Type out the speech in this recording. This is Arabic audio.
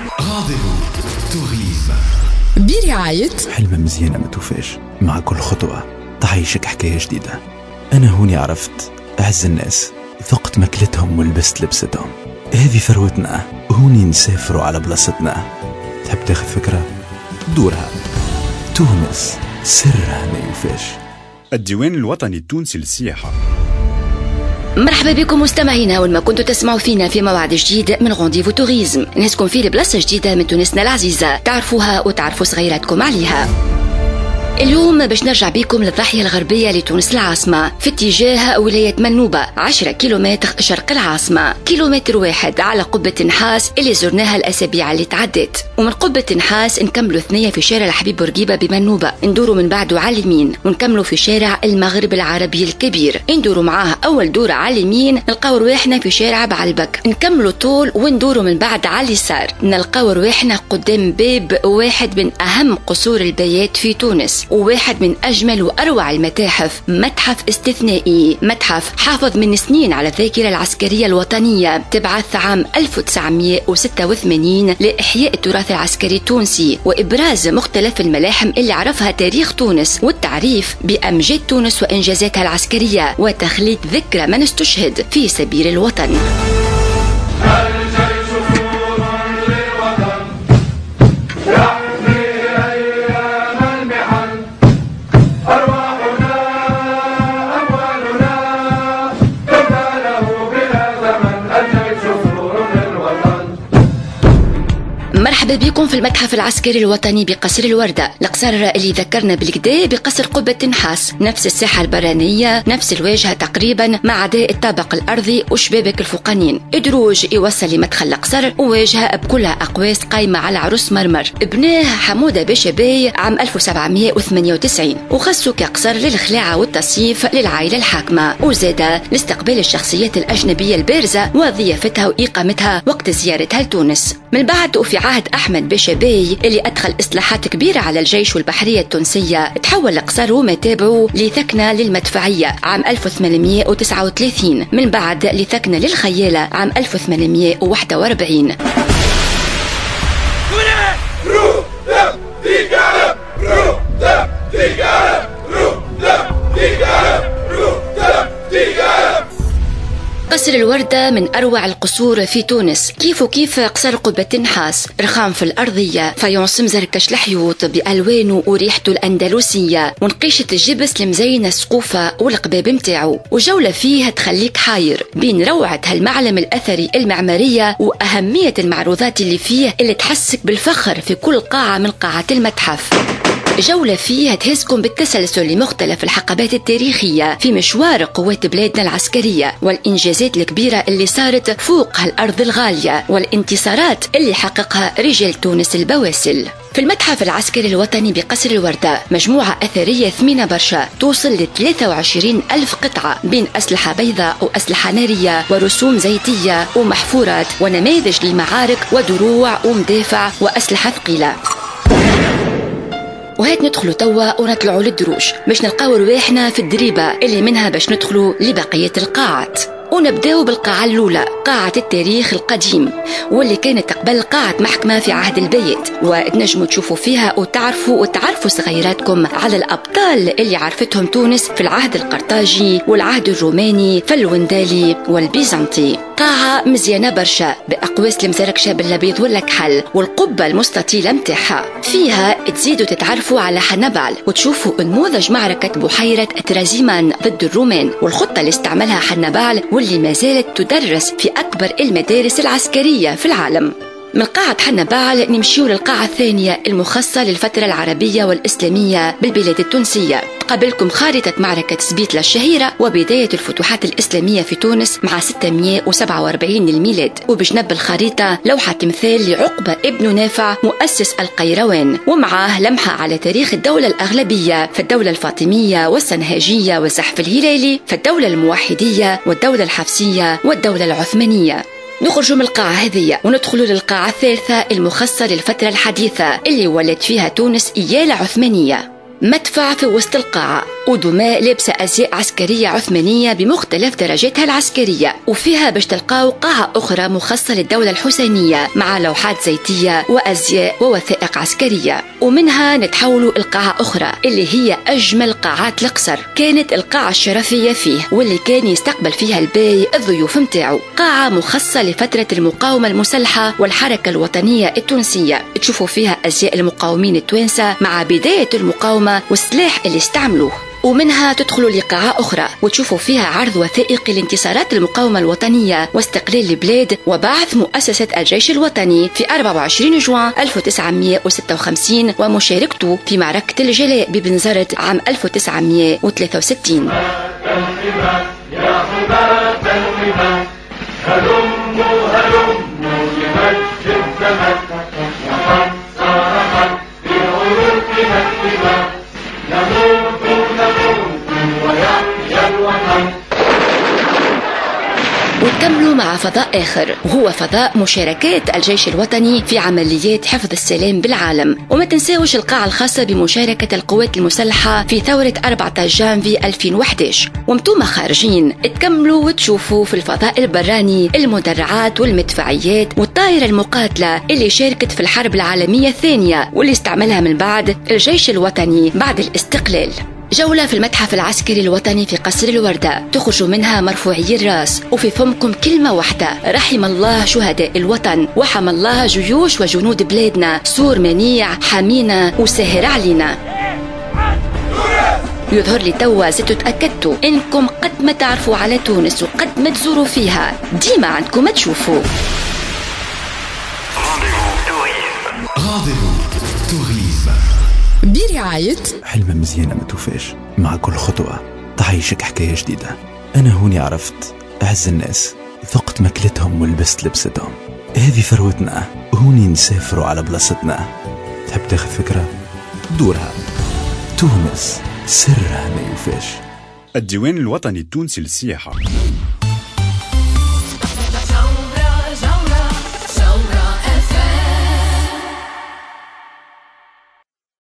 غاضب توريزم برعاية حلمة مزيانة ما توفاش، مع كل خطوة تعيشك حكاية جديدة. أنا هوني عرفت أعز الناس، ذقت ماكلتهم ولبست لبستهم. هذه ثروتنا، هوني نسافروا على بلاصتنا. تحب تاخذ فكرة؟ دورها. تونس سرها ما يوفاش. الديوان الوطني التونسي للسياحة. مرحبا بكم مستمعينا، وما كنتوا تسمعوا فينا في موعد جديد من غونديفو توريزم. نهزكم فيه لبلاصة جديدة من تونسنا العزيزة، تعرفوها وتعرفوا صغيراتكم عليها. اليوم باش نرجع بكم للضاحية الغربية لتونس العاصمة، في اتجاه ولاية منوبة، 10 كيلومتر شرق العاصمة. كيلومتر واحد على قبة نحاس اللي زرناها الأسابيع اللي تعدت. ومن قبة نحاس نكملوا 2 في شارع الحبيب بورقيبة بمنوبة، ندوروا من بعده على اليمين ونكملوا في شارع المغرب العربي الكبير، ندوروا معاه أول دورة على اليمين نلقاو رواحنا في شارع بعلبك، نكملوا طول وندوروا من بعد على اليسار نلقاو رواحنا قدام باب واحد من أهم قصور البيات في تونس، وواحد من أجمل وأروع المتاحف، متحف استثنائي، متحف حافظ من سنين على الذاكرة العسكرية الوطنية، تبعث عام 1986 لإحياء التراث العسكري التونسي وإبراز مختلف الملاحم اللي عرفها تاريخ تونس، والتعريف بأمجاد تونس وإنجازاتها العسكرية، وتخليد ذكرى من استشهد في سبيل الوطن. مرحبا بكم في المتحف العسكري الوطني بقصر الوردة، القصر اللي ذكرنا بالكدا بقصر قبة نحاس، نفس الساحة البرانية، نفس الواجهة تقريبا، ما عدا الطابق الأرضي وشبابك الفوقانيين. إدروج يوصل لمدخل القصر، وواجهة بكلها أقواس قايمة على عروس مرمر، بناه حمودة باشا باي عام 1798، وخصو كقصر للخلاعة والتصيف للعائلة الحاكمة، وزاد لاستقبال الشخصيات الأجنبية البارزة وضيافتها وإقامتها وقت زيارتها لتونس. من بعد وفي عهد أحمد باشا باي اللي أدخل إصلاحات كبيرة على الجيش والبحرية التونسية، تحول القصر ومتابعه لثكنة للمدفعية عام 1839، من بعد لثكنة للخيالة عام 1841. قصر الوردة من أروع القصور في تونس، كيف قصر قبة نحاس، رخام في الأرضية، فايونس مزركش الحيوط بألوانه وريحته الأندلسية، ونقيشة الجبس المزينة السقوفة والقباب متاعه، وجولة فيه تخليك حاير بين روعة هالمعلم الأثري المعمارية وأهمية المعروضات اللي فيه اللي تحسك بالفخر في كل قاعة من قاعات المتحف. جولة فيها تهزكم بالتسلسل لمختلف الحقبات التاريخية في مشوار قوات بلادنا العسكرية، والإنجازات الكبيرة اللي صارت فوق هالأرض الغالية، والانتصارات اللي حققها رجال تونس البواسل. في المتحف العسكري الوطني بقصر الوردة مجموعة أثرية ثمينة برشا توصل ل 23 ألف قطعة، بين أسلحة بيضاء وأسلحة نارية ورسوم زيتية ومحفورات ونماذج للمعارك ودروع ومدافع وأسلحة ثقيلة. وهات ندخلوا توا ونطلعوا للدروج باش نلقاو رواحنا في الدريبة اللي منها باش ندخلوا لبقية القاعات. ونبداو بالقاعة الأولى، قاعة التاريخ القديم، واللي كانت قبل قاعة محكمة في عهد البيت، وتنجموا تشوفوا فيها وتعرفوا صغيراتكم على الأبطال اللي عرفتهم تونس في العهد القرطاجي والعهد الروماني فالوندالي والبيزنطي. قاعة مزيانة برشا بأقواس المزركشة باللبيض والكحل والقبة المستطيلة متاعها، فيها تزيدوا تتعرفوا على حنبال وتشوفوا نموذج معركة بحيرة ترازيمان ضد الرومان، والخطة اللي استعملها حنبال واللي ما زالت تدرس في أكبر المدارس العسكرية في العالم. من قاعة حنبال نمشيو للقاعة الثانية المخصصة للفترة العربية والإسلامية بالبلاد التونسية. تقابلكم خارطة معركة سبيتلا الشهيرة وبداية الفتوحات الإسلامية في تونس مع 647 للميلاد، وبجنب الخريطة لوحة تمثال لعقبة ابن نافع مؤسس القيروان، ومعاه لمحة على تاريخ الدولة الأغلبية، فالدولة الفاطمية والسنهاجية والزحف الهلالي، فالدولة الموحدية والدولة الحفصية والدولة العثمانية. نخرجوا من القاعة هذه وندخلوا للقاعة الثالثة المخصصة للفترة الحديثة اللي ولت فيها تونس إيالة عثمانية. مدفع في وسط القاعة، ودماء لابسة أزياء عسكرية عثمانية بمختلف درجاتها العسكرية، وفيها باش تلقاو قاعة أخرى مخصصة للدولة الحسينية مع لوحات زيتية وأزياء ووثائق عسكرية. ومنها نتحولوا القاعة أخرى اللي هي أجمل قاعات القصر، كانت القاعة الشرفية فيه واللي كان يستقبل فيها الباي الضيوف متاعو، قاعة مخصصة لفترة المقاومة المسلحة والحركة الوطنية التونسية. تشوفوا فيها أزياء المقاومين التوانسة مع بداية المقاومة والسلاح اللي استعملوه. ومنها تدخلوا لقاعة أخرى وتشوفوا فيها عرض وثائقي لانتصارات المقاومة الوطنية واستقلال البلاد وبعث مؤسسة الجيش الوطني في 24 جوان 1956 ومشاركته في معركة الجلاء ببنزرت عام 1963. وتكملوا مع فضاء آخر وهو فضاء مشاركات الجيش الوطني في عمليات حفظ السلام بالعالم. وما تنساوش القاعة الخاصة بمشاركة القوات المسلحة في ثورة 14 جانفي 2011. ومتوم خارجين تكملوا وتشوفوا في الفضاء البراني المدرعات والمدفعيات والطائرة المقاتلة اللي شاركت في الحرب العالمية الثانية واللي استعملها من بعد الجيش الوطني بعد الاستقلال. جولة في المتحف العسكري الوطني في قصر الوردة، تخرجوا منها مرفوعي الراس وفي فمكم كلمة واحدة: رحم الله شهداء الوطن وحمى الله جيوش وجنود بلادنا، سور منيع حمينا وساهر علينا. يظهر لي توا زدتوا تأكدتوا إنكم قد ما تعرفوا على تونس وقد ما تزوروا فيها ديما عندكم ما تشوفوا. برعاية حلمة مزيانة ما توفاش، مع كل خطوة تعيشك حكاية جديدة. أنا هوني عرفت أعز الناس، ذقت ماكلتهم ولبست لبستهم. هذه ثروتنا، هوني نسافروا على بلاصتنا. تحب تاخذ فكرة؟ دورها. تونس سرها ما يوفاش. الديوان الوطني التونسي للسياحة.